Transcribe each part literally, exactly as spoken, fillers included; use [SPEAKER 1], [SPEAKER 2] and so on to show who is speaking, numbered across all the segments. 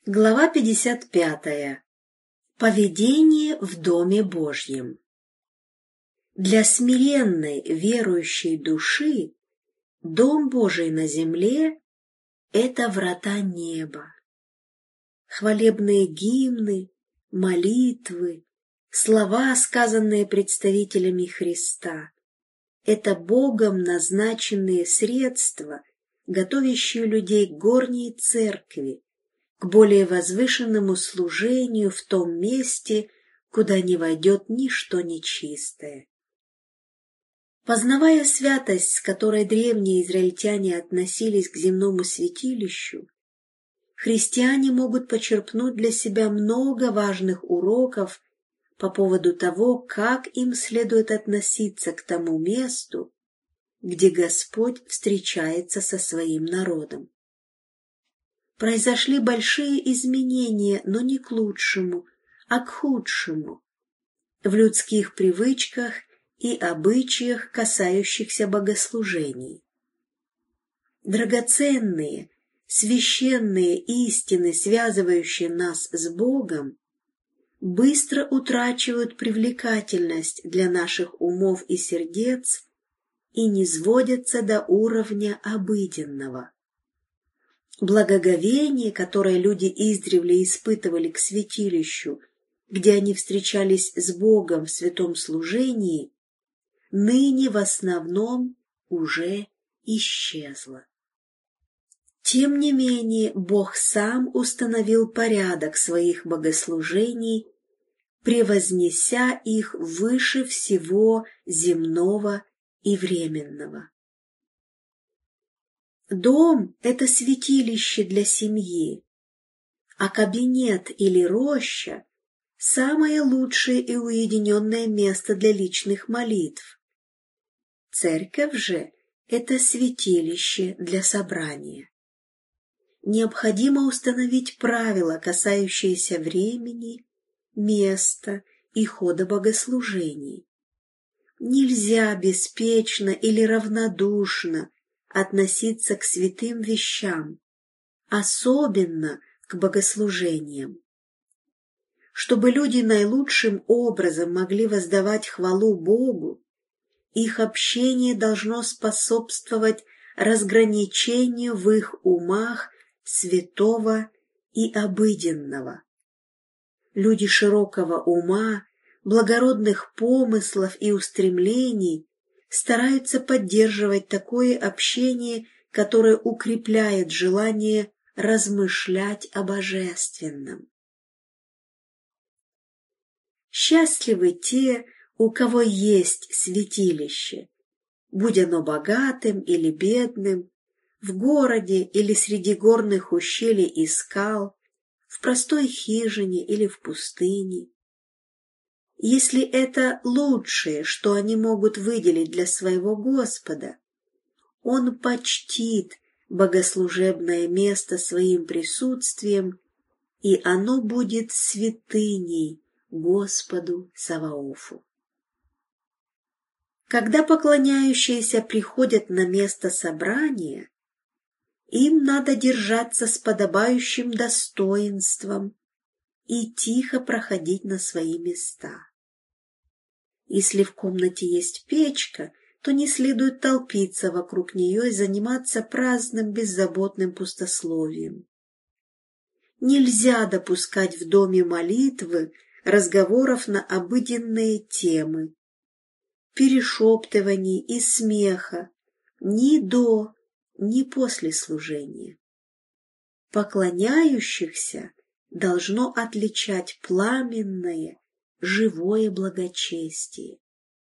[SPEAKER 1] Глава пятьдесят пятая. Поведение в Доме Божьем. Для смиренной верующей души Дом Божий на земле – это врата неба. Хвалебные гимны, молитвы, слова, сказанные представителями Христа – это Богом назначенные средства, готовящие людей к горней церкви, к более возвышенному служению в том месте, куда не войдет ничто нечистое. Познавая святость, с которой древние израильтяне относились к земному святилищу, христиане могут почерпнуть для себя много важных уроков по поводу того, как им следует относиться к тому месту, где Господь встречается со своим народом. Произошли большие изменения, но не к лучшему, а к худшему, в людских привычках и обычаях, касающихся богослужений. Драгоценные, священные истины, связывающие нас с Богом, быстро утрачивают привлекательность для наших умов и сердец и низводятся до уровня обыденного. Благоговение, которое люди издревле испытывали к святилищу, где они встречались с Богом в святом служении, ныне в основном уже исчезло. Тем не менее, Бог сам установил порядок своих богослужений, превознеся их выше всего земного и временного. Дом – это святилище для семьи, а кабинет или роща – самое лучшее и уединенное место для личных молитв. Церковь же – это святилище для собрания. Необходимо установить правила, касающиеся времени, места и хода богослужений. Нельзя беспечно или равнодушно относиться к святым вещам, особенно к богослужениям. Чтобы люди наилучшим образом могли воздавать хвалу Богу, их общение должно способствовать разграничению в их умах святого и обыденного. Люди широкого ума, благородных помыслов и устремлений стараются поддерживать такое общение, которое укрепляет желание размышлять о божественном. Счастливы те, у кого есть святилище, будь оно богатым или бедным, в городе или среди горных ущелий и скал, в простой хижине или в пустыне. Если это лучшее, что они могут выделить для своего Господа, Он почтит богослужебное место своим присутствием, и оно будет святыней Господу Саваофу. Когда поклоняющиеся приходят на место собрания, им надо держаться с подобающим достоинством и тихо проходить на свои места. Если в комнате есть печка, то не следует толпиться вокруг нее и заниматься праздным, беззаботным пустословием. Нельзя допускать в доме молитвы разговоров на обыденные темы, перешептываний и смеха ни до, ни после служения. Поклоняющихся должно отличать пламенное, живое благочестие.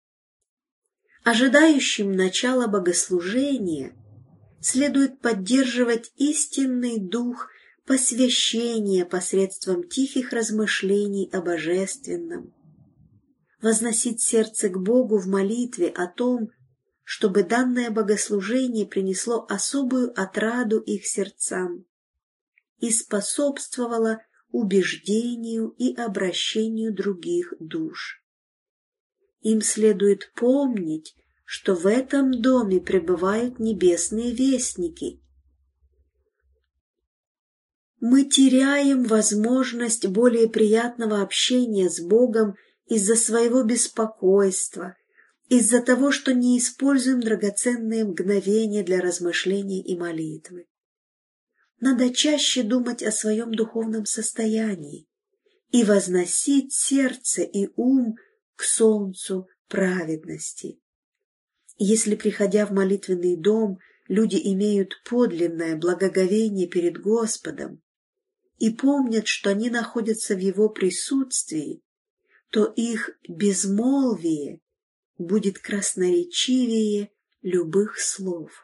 [SPEAKER 1] Ожидающим начала богослужения следует поддерживать истинный дух посвящения посредством тихих размышлений о божественном, возносить сердце к Богу в молитве о том, чтобы данное богослужение принесло особую отраду их сердцам и способствовало убеждению и обращению других душ. Им следует помнить, что в этом доме пребывают небесные вестники, Мы теряем возможность более приятного общения с Богом из-за своего беспокойства, из-за того, что не используем драгоценные мгновения для размышления и молитвы. Надо чаще думать о своем духовном состоянии и возносить сердце и ум к солнцу праведности. Если, приходя в молитвенный дом, люди имеют подлинное благоговение перед Господом и помнят, что они находятся в Его присутствии, то их безмолвие будет красноречивее любых слов.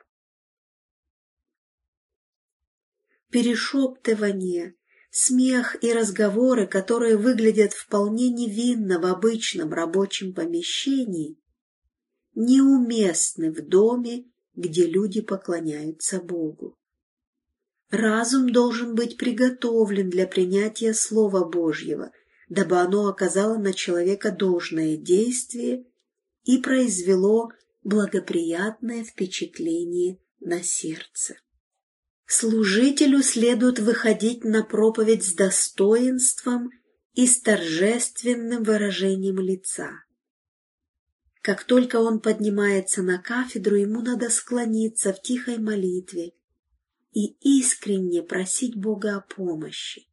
[SPEAKER 1] Перешептывание, смех и разговоры, которые выглядят вполне невинно в обычном рабочем помещении, неуместны в доме, где люди поклоняются Богу. Разум должен быть приготовлен для принятия Слова Божьего, дабы оно оказало на человека должное действие и произвело благоприятное впечатление на сердце. Служителю следует выходить на проповедь с достоинством и с торжественным выражением лица. Как только он поднимается на кафедру, ему надо склониться в тихой молитве и искренне просить Бога о помощи.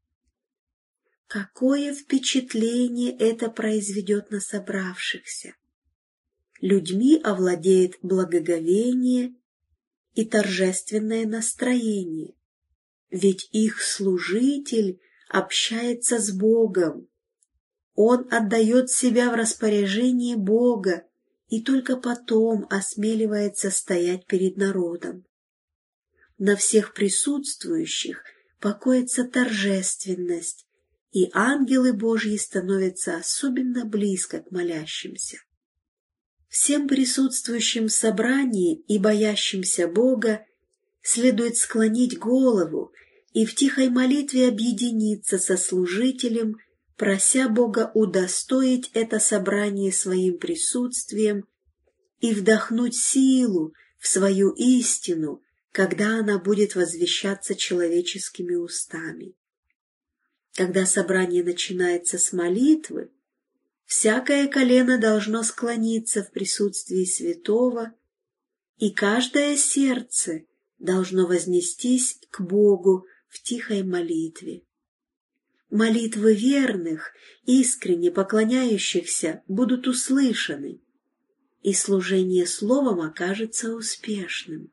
[SPEAKER 1] Какое впечатление это произведет на собравшихся! Людьми овладеет благоговение и торжественное настроение, ведь их служитель общается с Богом. Он отдает себя в распоряжение Бога и только потом осмеливается стоять перед народом. На всех присутствующих покоится торжественность, и ангелы Божьи становятся особенно близко к молящимся. Всем присутствующим в собрании и боящимся Бога следует склонить голову и в тихой молитве объединиться со служителем, прося Бога удостоить это собрание своим присутствием и вдохнуть силу в свою истину, когда она будет возвещаться человеческими устами. Когда собрание начинается с молитвы, всякое колено должно склониться в присутствии святого, и каждое сердце должно вознестись к Богу в тихой молитве. Молитвы верных, искренне поклоняющихся, будут услышаны, и служение словом окажется успешным.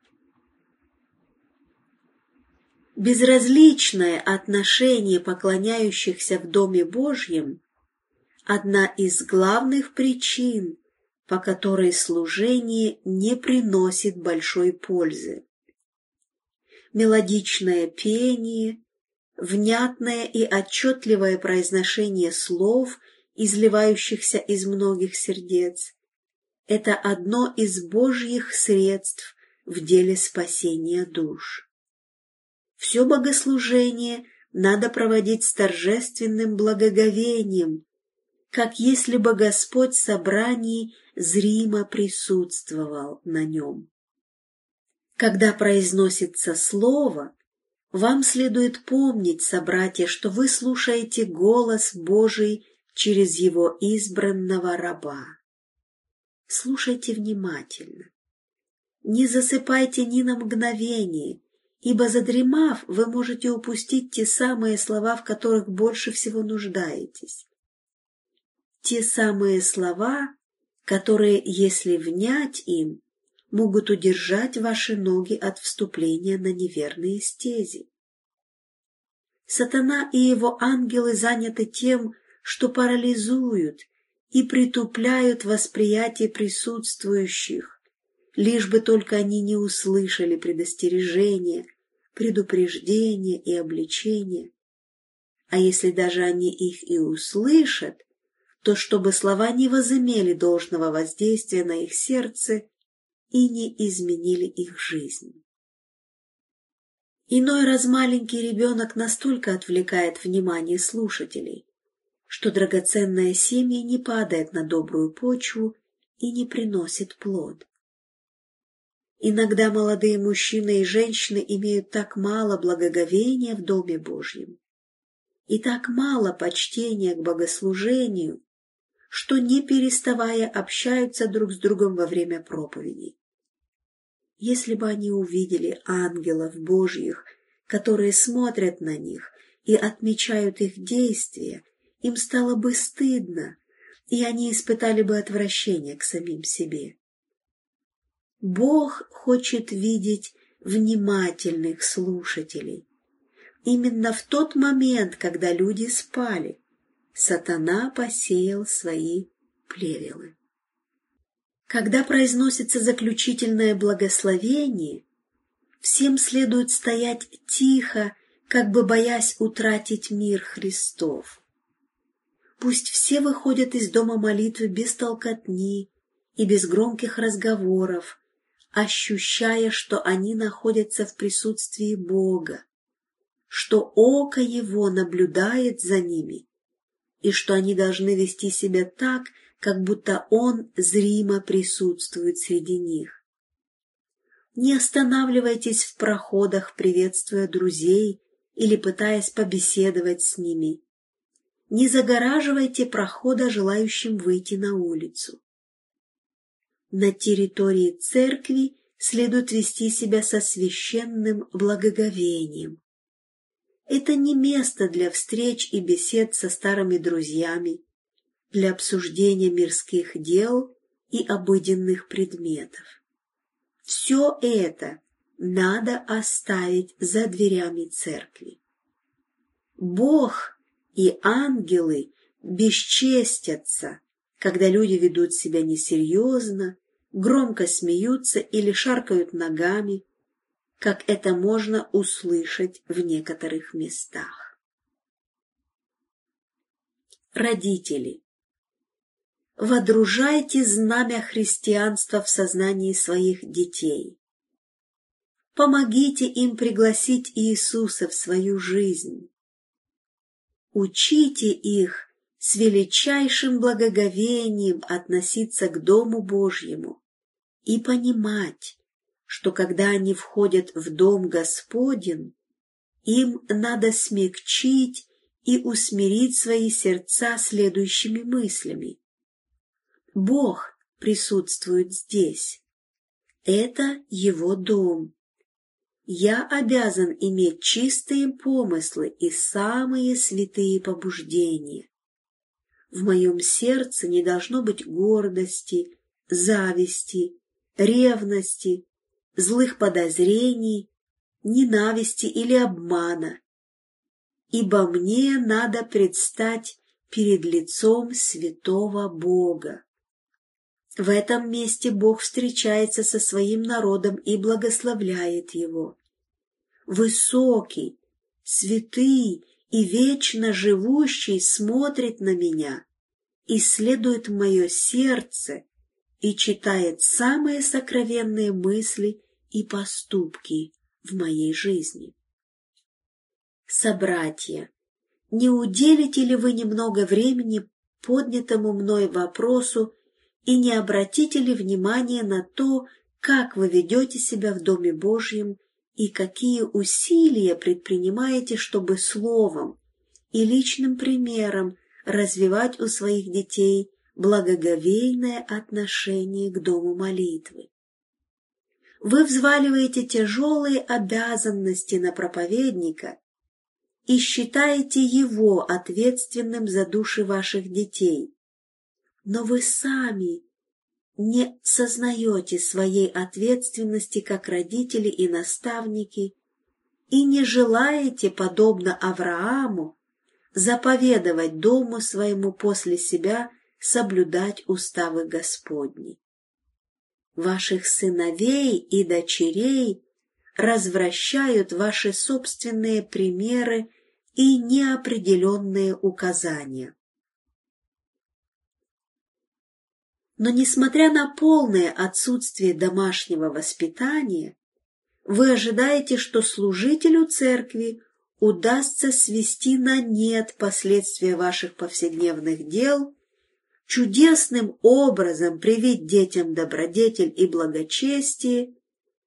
[SPEAKER 1] Безразличное отношение поклоняющихся в Доме Божьем – одна из главных причин, по которой служение не приносит большой пользы. Мелодичное пение, внятное и отчетливое произношение слов, изливающихся из многих сердец – это одно из Божьих средств в деле спасения душ. Все богослужение надо проводить с торжественным благоговением, как если бы Господь в собрании зримо присутствовал на нем. Когда произносится слово, вам следует помнить, собратья, что вы слушаете голос Божий через Его избранного раба. Слушайте внимательно. Не засыпайте ни на мгновение, ибо, задремав, вы можете упустить те самые слова, в которых больше всего нуждаетесь. Те самые слова, которые, если внять им, могут удержать ваши ноги от вступления на неверные стези. Сатана и его ангелы заняты тем, что парализуют и притупляют восприятие присутствующих, лишь бы только они не услышали предостережения, предупреждения и обличения. А если даже они их и услышат, то чтобы слова не возымели должного воздействия на их сердце и не изменили их жизнь. Иной раз маленький ребенок настолько отвлекает внимание слушателей, что драгоценное семя не падает на добрую почву и не приносит плод. Иногда молодые мужчины и женщины имеют так мало благоговения в Доме Божьем и так мало почтения к богослужению, что не переставая общаются друг с другом во время проповедей. Если бы они увидели ангелов Божьих, которые смотрят на них и отмечают их действия, им стало бы стыдно, и они испытали бы отвращение к самим себе. Бог хочет видеть внимательных слушателей. Именно в тот момент, когда люди спали, сатана посеял свои плевелы. Когда произносится заключительное благословение, всем следует стоять тихо, как бы боясь утратить мир Христов. Пусть все выходят из дома молитвы без толкотни и без громких разговоров, ощущая, что они находятся в присутствии Бога, что око Его наблюдает за ними, и что они должны вести себя так, как будто Он зримо присутствует среди них. Не останавливайтесь в проходах, приветствуя друзей или пытаясь побеседовать с ними. Не загораживайте прохода желающим выйти на улицу. На территории церкви следует вести себя со священным благоговением. Это не место для встреч и бесед со старыми друзьями, для обсуждения мирских дел и обыденных предметов. Все это надо оставить за дверями церкви. Бог и ангелы бесчестятся, когда люди ведут себя несерьезно, громко смеются или шаркают ногами, как это можно услышать в некоторых местах. Родители, водружайте знамя христианства в сознании своих детей. Помогите им пригласить Иисуса в свою жизнь. Учите их с величайшим благоговением относиться к Дому Божьему и понимать, что когда они входят в Дом Господень, им надо смягчить и усмирить свои сердца следующими мыслями. Бог присутствует здесь. Это Его дом. Я обязан иметь чистые помыслы и самые святые побуждения. В моем сердце не должно быть гордости, зависти, ревности, злых подозрений, ненависти или обмана, ибо мне надо предстать перед лицом святого Бога. В этом месте Бог встречается со своим народом и благословляет его. Высокий, святый и вечно живущий смотрит на меня, исследует мое сердце и читает самые сокровенные мысли и поступки в моей жизни. Собратья, не уделите ли вы немного времени поднятому мной вопросу и не обратите ли внимания на то, как вы ведете себя в Доме Божьем и какие усилия предпринимаете, чтобы словом и личным примером развивать у своих детей благоговейное отношение к Дому молитвы? Вы взваливаете тяжелые обязанности на проповедника и считаете его ответственным за души ваших детей, но вы сами не сознаете своей ответственности как родители и наставники и не желаете, подобно Аврааму, заповедовать дому своему после себя соблюдать уставы Господни. Ваших сыновей и дочерей развращают ваши собственные примеры и неопределенные указания. Но, несмотря на полное отсутствие домашнего воспитания, вы ожидаете, что служителю церкви удастся свести на нет последствия ваших повседневных дел, чудесным образом привить детям добродетель и благочестие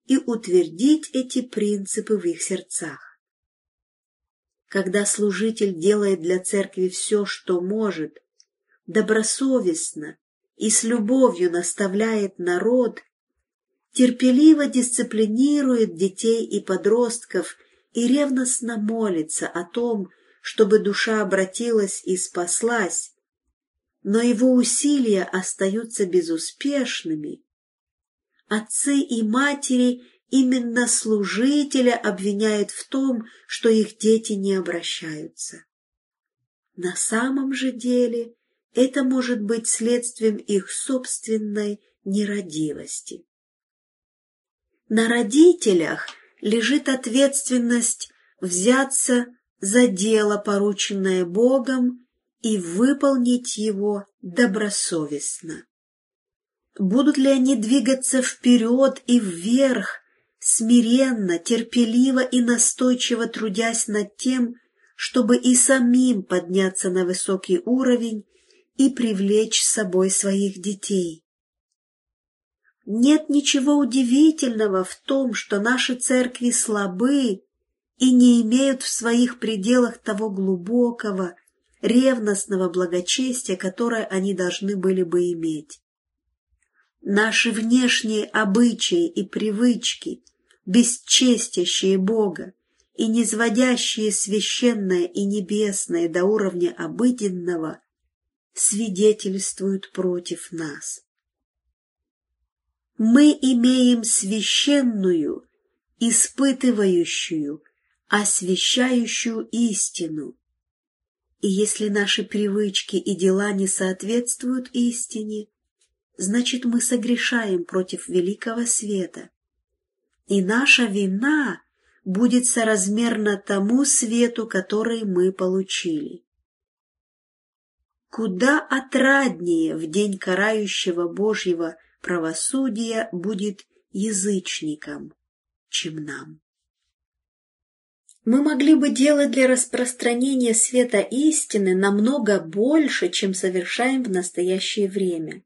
[SPEAKER 1] и утвердить эти принципы в их сердцах. Когда служитель делает для церкви все, что может, добросовестно и с любовью наставляет народ, терпеливо дисциплинирует детей и подростков и ревностно молится о том, чтобы душа обратилась и спаслась, но его усилия остаются безуспешными, отцы и матери именно служителя обвиняют в том, что их дети не обращаются. На самом же деле это может быть следствием их собственной нерадивости. На родителях лежит ответственность взяться за дело, порученное Богом, и выполнить его добросовестно. Будут ли они двигаться вперед и вверх, смиренно, терпеливо и настойчиво трудясь над тем, чтобы и самим подняться на высокий уровень и привлечь с собой своих детей? Нет ничего удивительного в том, что наши церкви слабы и не имеют в своих пределах того глубокого, ревностного благочестия, которое они должны были бы иметь. Наши внешние обычаи и привычки, бесчестящие Бога и низводящие священное и небесное до уровня обыденного, свидетельствуют против нас. Мы имеем священную, испытывающую, освящающую истину, и если наши привычки и дела не соответствуют истине, значит, мы согрешаем против великого света, и наша вина будет соразмерна тому свету, который мы получили. Куда отраднее в день карающего Божьего правосудия будет язычникам, чем нам. Мы могли бы делать для распространения света истины намного больше, чем совершаем в настоящее время.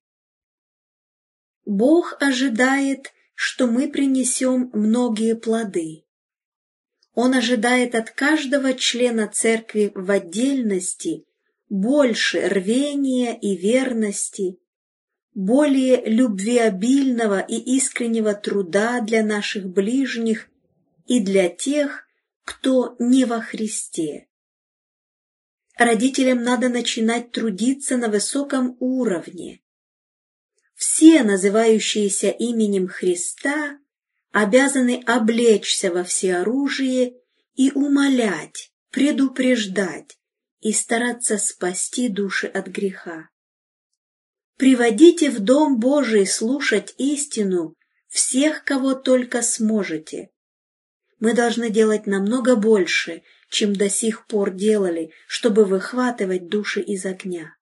[SPEAKER 1] Бог ожидает, что мы принесем многие плоды. Он ожидает от каждого члена церкви в отдельности больше рвения и верности, более любвеобильного и искреннего труда для наших ближних и для тех, кто не во Христе. Родителям надо начинать трудиться на высоком уровне. Все, называющиеся именем Христа, обязаны облечься во всеоружие и умолять, предупреждать и стараться спасти души от греха. Приводите в Дом Божий слушать истину всех, кого только сможете. Мы должны делать намного больше, чем до сих пор делали, чтобы выхватывать души из огня.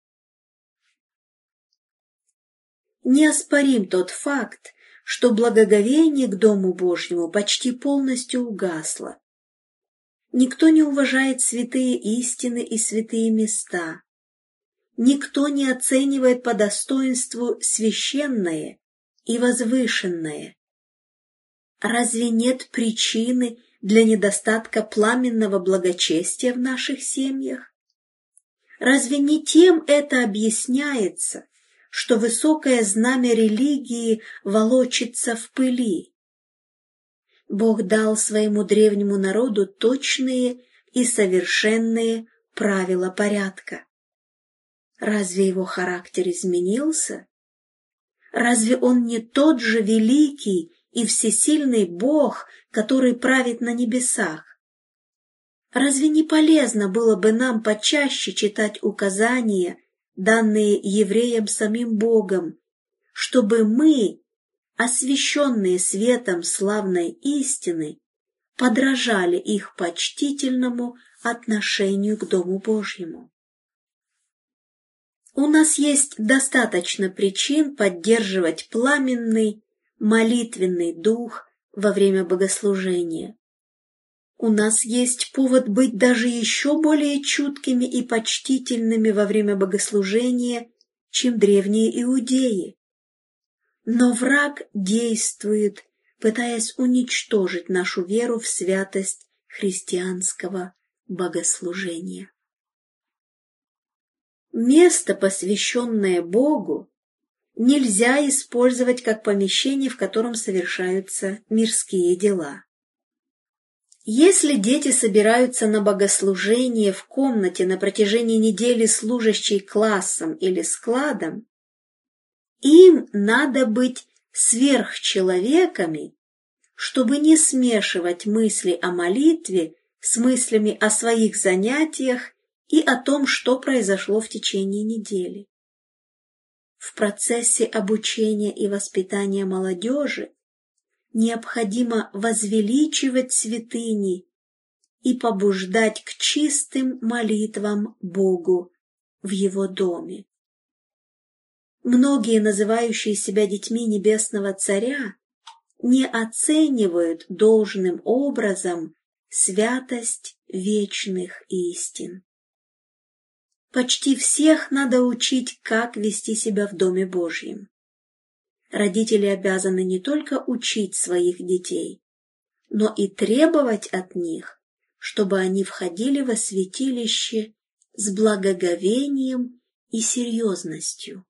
[SPEAKER 1] Неоспорим тот факт, что благоговение к Дому Божьему почти полностью угасло. Никто не уважает святые истины и святые места. Никто не оценивает по достоинству священное и возвышенное. Разве нет причины для недостатка пламенного благочестия в наших семьях? Разве не тем это объясняется, что высокое знамя религии волочится в пыли? Бог дал своему древнему народу точные и совершенные правила порядка. Разве его характер изменился? Разве он не тот же великий и всесильный Бог, который правит на небесах? Разве не полезно было бы нам почаще читать указания, данные евреям самим Богом, чтобы мы, освященные светом славной истины, подражали их почтительному отношению к Дому Божьему? У нас есть достаточно причин поддерживать пламенный, молитвенный дух во время богослужения. У нас есть повод быть даже еще более чуткими и почтительными во время богослужения, чем древние иудеи. Но враг действует пытаясь уничтожить нашу веру в святость христианского богослужения. Место, посвященное Богу, нельзя использовать как помещение, в котором совершаются мирские дела. Если дети собираются на богослужение в комнате на протяжении недели, служащей классом или складом, им надо быть сверхчеловеками, чтобы не смешивать мысли о молитве с мыслями о своих занятиях и о том, что произошло в течение недели. В процессе обучения и воспитания молодежи необходимо возвеличивать святыни и побуждать к чистым молитвам Богу в Его доме. Многие, называющие себя детьми Небесного Царя, не оценивают должным образом святость вечных истин. Почти всех надо учить, как вести себя в Доме Божьем. Родители обязаны не только учить своих детей, но и требовать от них, чтобы они входили во святилище с благоговением и серьезностью.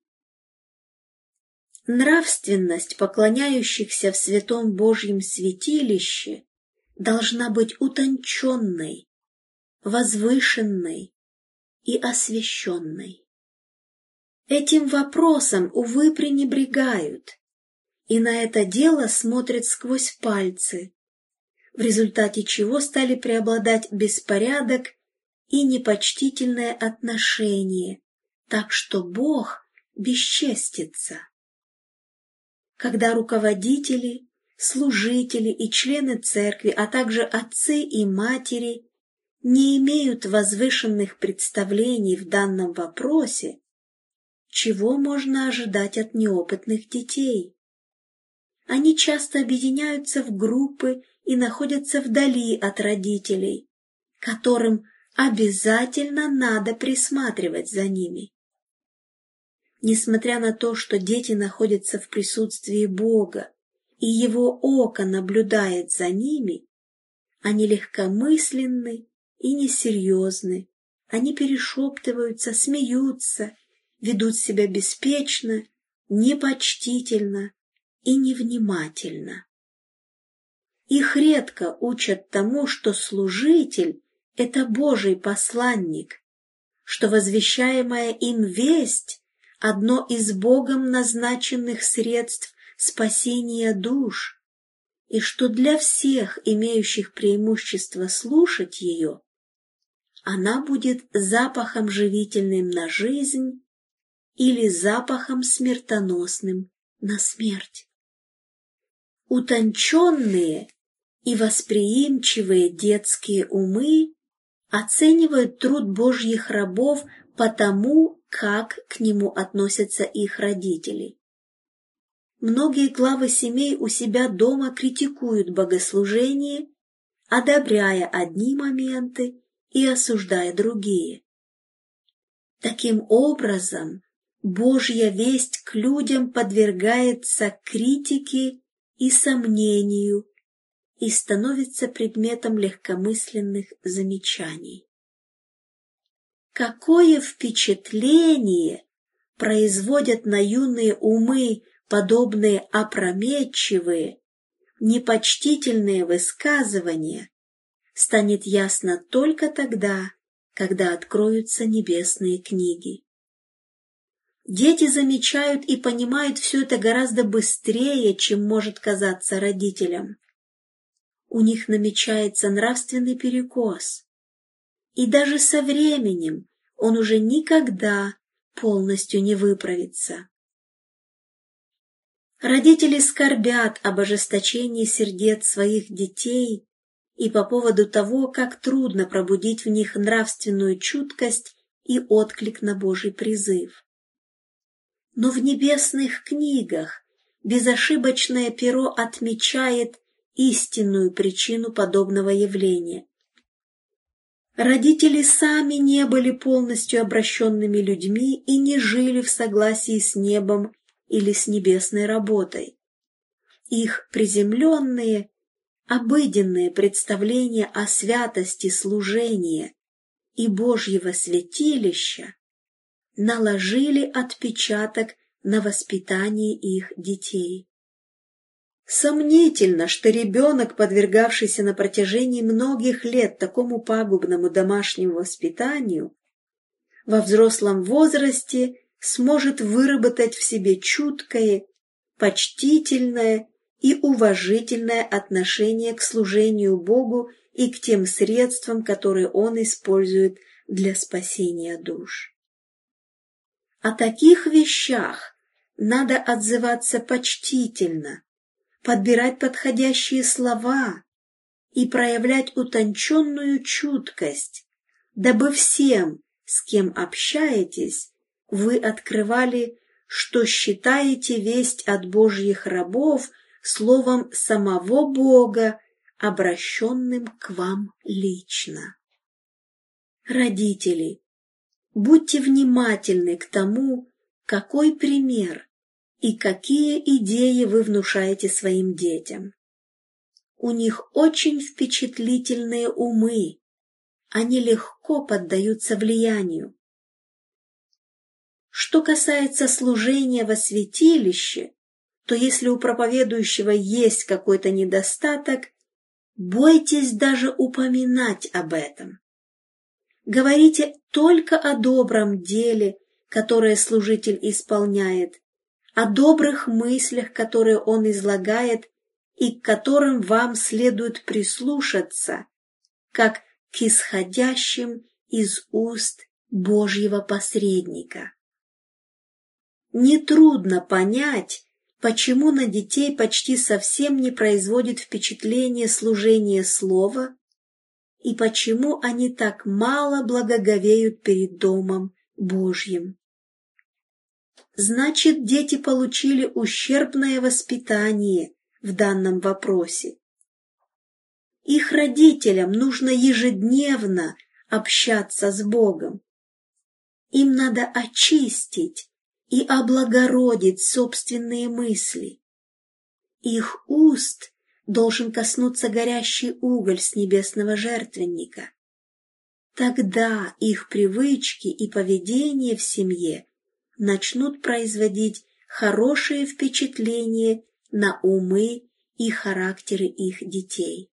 [SPEAKER 1] Нравственность поклоняющихся в святом Божьем святилище должна быть утонченной, возвышенной и освященной. Этим вопросом, увы, пренебрегают, и на это дело смотрят сквозь пальцы, в результате чего стали преобладать беспорядок и непочтительное отношение, так что Бог бесчестится. Когда руководители, служители и члены церкви, а также отцы и матери не имеют возвышенных представлений в данном вопросе, чего можно ожидать от неопытных детей? Они часто объединяются в группы и находятся вдали от родителей, которым обязательно надо присматривать за ними. Несмотря на то, что дети находятся в присутствии Бога, и Его око наблюдает за ними, они легкомысленны и несерьезны, они перешептываются, смеются, ведут себя беспечно, непочтительно и невнимательно. Их редко учат тому, что служитель – это Божий посланник, что возвещаемая им весть – одно из Богом назначенных средств спасения душ, и что для всех, имеющих преимущество слушать ее, она будет запахом живительным на жизнь или запахом смертоносным на смерть. Утонченные и восприимчивые детские умы оценивают труд Божьих рабов по тому, как к нему относятся их родители. Многие главы семей у себя дома критикуют богослужение, одобряя одни моменты и осуждая другие. Таким образом, Божья весть к людям подвергается критике и сомнению и становится предметом легкомысленных замечаний. Какое впечатление производят на юные умы подобные опрометчивые, непочтительные высказывания, станет ясно только тогда, когда откроются небесные книги. Дети замечают и понимают все это гораздо быстрее, чем может казаться родителям. У них намечается нравственный перекос, и даже со временем он уже никогда полностью не выправится. Родители скорбят об ожесточении сердец своих детей и по поводу того, как трудно пробудить в них нравственную чуткость и отклик на Божий призыв. Но в небесных книгах безошибочное перо отмечает истинную причину подобного явления. Родители сами не были полностью обращенными людьми и не жили в согласии с небом или с небесной работой. Их приземленные, обыденные представления о святости служения и Божьего святилища наложили отпечаток на воспитание их детей. Сомнительно, что ребенок, подвергавшийся на протяжении многих лет такому пагубному домашнему воспитанию, во взрослом возрасте сможет выработать в себе чуткое, почтительное и уважительное отношение к служению Богу и к тем средствам, которые Он использует для спасения душ. О таких вещах надо отзываться почтительно, подбирать подходящие слова и проявлять утонченную чуткость, дабы всем, с кем общаетесь, вы открывали, что считаете весть от Божьих рабов словом самого Бога, обращенным к вам лично. Родители, будьте внимательны к тому, какой пример и какие идеи вы внушаете своим детям. У них очень впечатлительные умы, они легко поддаются влиянию. Что касается служения во святилище, то если у проповедующего есть какой-то недостаток, бойтесь даже упоминать об этом. Говорите только о добром деле, которое служитель исполняет, о добрых мыслях, которые он излагает и к которым вам следует прислушаться, как к исходящим из уст Божьего посредника. Нетрудно понять, почему на детей почти совсем не производит впечатление служение слова и почему они так мало благоговеют перед Домом Божьим. Значит, дети получили ущербное воспитание в данном вопросе. Их родителям нужно ежедневно общаться с Богом. Им надо очистить и облагородить собственные мысли. Их уст должен коснуться горящий уголь с небесного жертвенника. Тогда их привычки и поведение в семье начнут производить хорошее впечатление на умы и характеры их детей.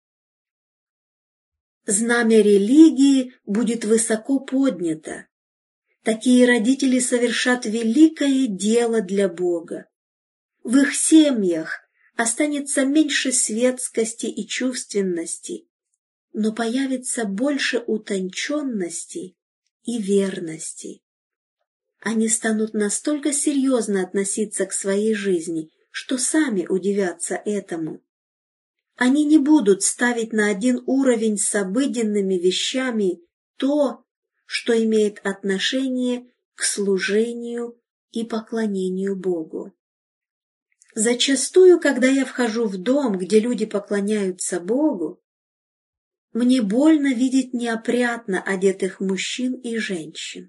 [SPEAKER 1] Знамя религии будет высоко поднято. Такие родители совершат великое дело для Бога. В их семьях останется меньше светскости и чувственности, но появится больше утонченности и верности. Они станут настолько серьезно относиться к своей жизни, что сами удивятся этому. Они не будут ставить на один уровень с обыденными вещами то, что имеет отношение к служению и поклонению Богу. Зачастую, когда я вхожу в дом, где люди поклоняются Богу, мне больно видеть неопрятно одетых мужчин и женщин.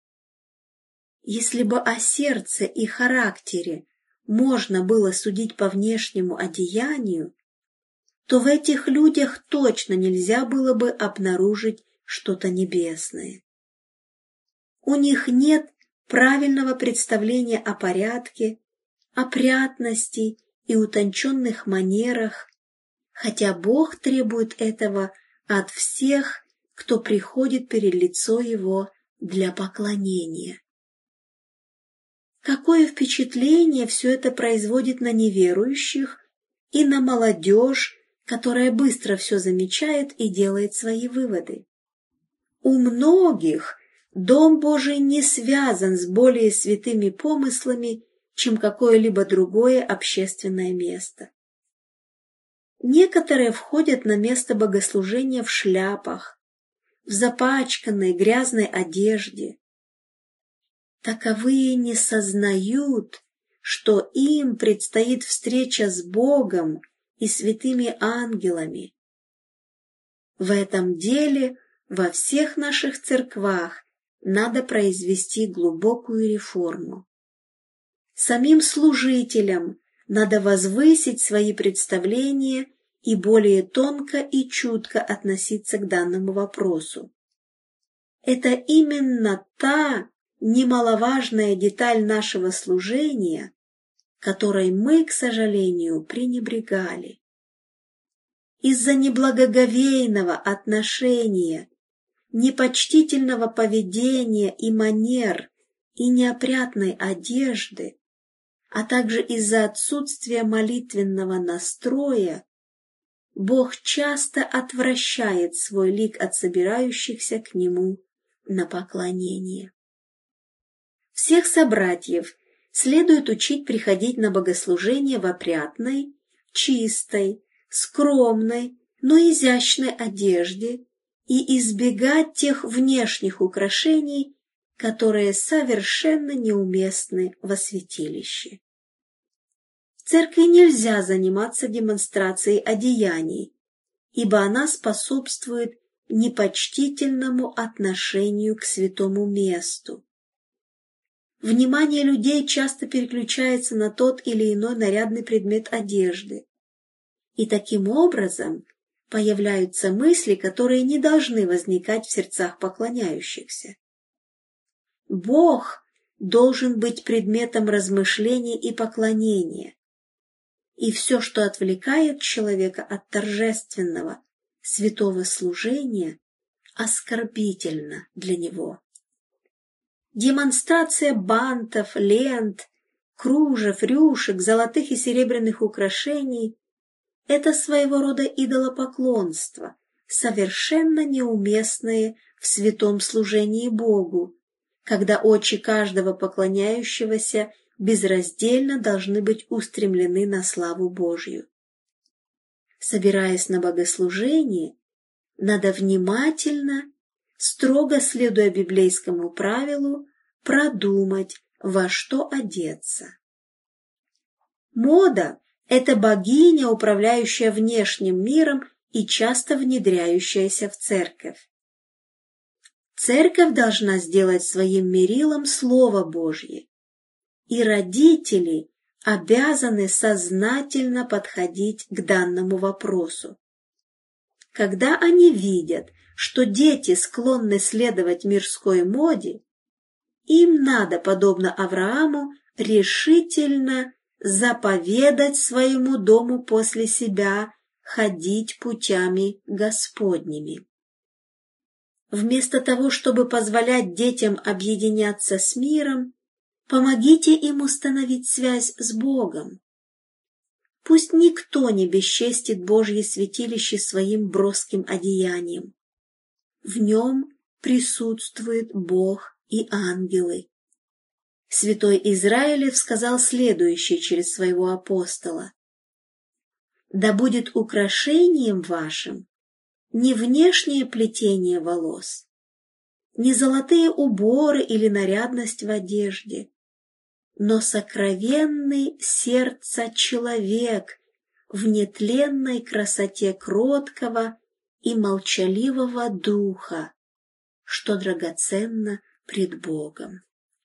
[SPEAKER 1] Если бы о сердце и характере можно было судить по внешнему одеянию, то в этих людях точно нельзя было бы обнаружить что-то небесное. У них нет правильного представления о порядке, опрятности и утонченных манерах, хотя Бог требует этого от всех, кто приходит перед лицо Его для поклонения. Какое впечатление все это производит на неверующих и на молодежь, которая быстро все замечает и делает свои выводы. У многих Дом Божий не связан с более святыми помыслами, чем какое-либо другое общественное место. Некоторые входят на место богослужения в шляпах, в запачканной грязной одежде. Таковые не сознают, что им предстоит встреча с Богом и святыми ангелами. В этом деле во всех наших церквах надо произвести глубокую реформу. Самим служителям надо возвысить свои представления и более тонко и чутко относиться к данному вопросу. Это именно та немаловажная деталь нашего служения, которой мы, к сожалению, пренебрегали. Из-за неблагоговейного отношения, непочтительного поведения и манер и неопрятной одежды, а также из-за отсутствия молитвенного настроя, Бог часто отвращает свой лик от собирающихся к Нему на поклонение. Всех собратьев следует учить приходить на богослужение в опрятной, чистой, скромной, но изящной одежде и избегать тех внешних украшений, которые совершенно неуместны во святилище. В церкви нельзя заниматься демонстрацией одеяний, ибо она способствует непочтительному отношению к святому месту. Внимание людей часто переключается на тот или иной нарядный предмет одежды, и таким образом появляются мысли, которые не должны возникать в сердцах поклоняющихся. Бог должен быть предметом размышлений и поклонения, и все, что отвлекает человека от торжественного, святого служения, оскорбительно для него. Демонстрация бантов, лент, кружев, рюшек, золотых и серебряных украшений – это своего рода идолопоклонство, совершенно неуместное в святом служении Богу, когда очи каждого поклоняющегося безраздельно должны быть устремлены на славу Божью. Собираясь на богослужение, надо внимательно, строго следуя библейскому правилу, продумать, во что одеться. Мода – это богиня, управляющая внешним миром и часто внедряющаяся в церковь. Церковь должна сделать своим мерилом Слово Божье, и родители обязаны сознательно подходить к данному вопросу. Когда они видят, что дети склонны следовать мирской моде, им надо, подобно Аврааму, решительно заповедать своему дому после себя ходить путями Господними. Вместо того, чтобы позволять детям объединяться с миром, помогите им установить связь с Богом. Пусть никто не бесчестит Божье святилище своим броским одеянием. В нем присутствует Бог и ангелы. Святой Израилев сказал следующее через своего апостола: «Да будет украшением вашим не внешнее плетение волос, не золотые уборы или нарядность в одежде, но сокровенный сердца человек в нетленной красоте кроткого и молчаливого духа, что драгоценно пред Богом».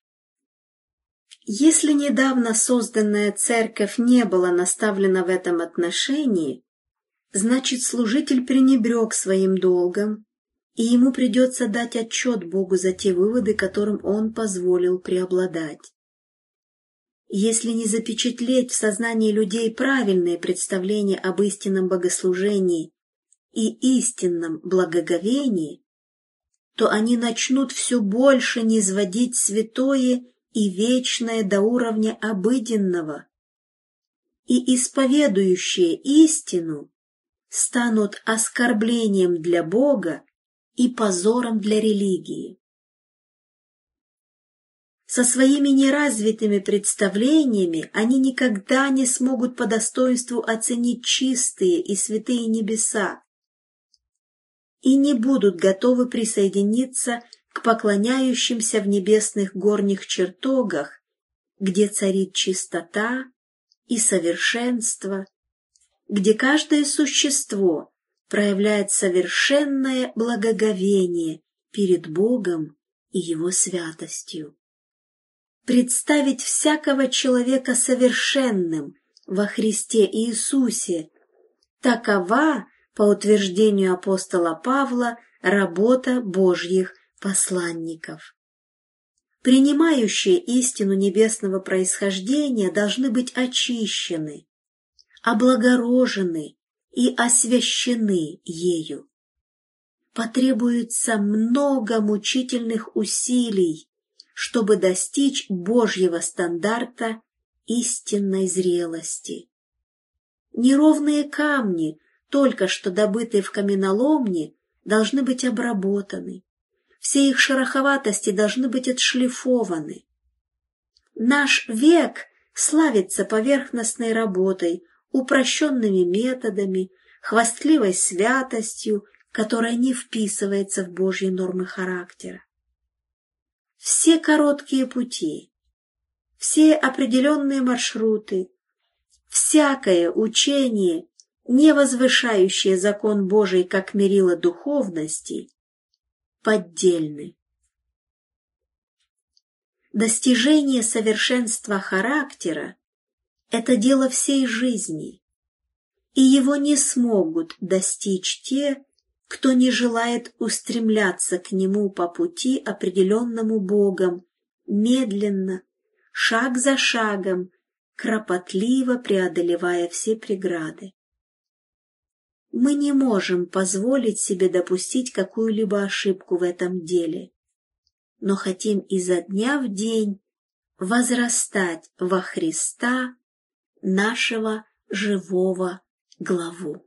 [SPEAKER 1] Если недавно созданная церковь не была наставлена в этом отношении, значит, служитель пренебрег своим долгом, и ему придется дать отчет Богу за те выводы, которым он позволил преобладать. Если не запечатлеть в сознании людей правильные представления об истинном богослужении и истинном благоговении, то они начнут все больше низводить святое и вечное до уровня обыденного, и исповедующие истину станут оскорблением для Бога и позором для религии. Со своими неразвитыми представлениями они никогда не смогут по достоинству оценить чистые и святые небеса и не будут готовы присоединиться к поклоняющимся в небесных горних чертогах, где царит чистота и совершенство, где каждое существо проявляет совершенное благоговение перед Богом и Его святостью. Представить всякого человека совершенным, во Христе Иисусе. Такова, по утверждению апостола Павла, работа Божьих посланников. Принимающие истину небесного происхождения должны быть очищены, облагорожены и освящены ею. Потребуется много мучительных усилий, чтобы достичь Божьего стандарта истинной зрелости. Неровные камни, только что добытые в каменоломне, должны быть обработаны. Все их шероховатости должны быть отшлифованы. Наш век славится поверхностной работой, упрощенными методами, хвастливой святостью, которая не вписывается в Божьи нормы характера. Все короткие пути, все определенные маршруты, всякое учение, не возвышающее закон Божий как мерило духовности, поддельны. Достижение совершенства характера – это дело всей жизни, и его не смогут достичь те, кто не желает устремляться к нему по пути, определенному Богом, медленно, шаг за шагом, кропотливо преодолевая все преграды. Мы не можем позволить себе допустить какую-либо ошибку в этом деле, но хотим изо дня в день возрастать во Христа, нашего живого главу.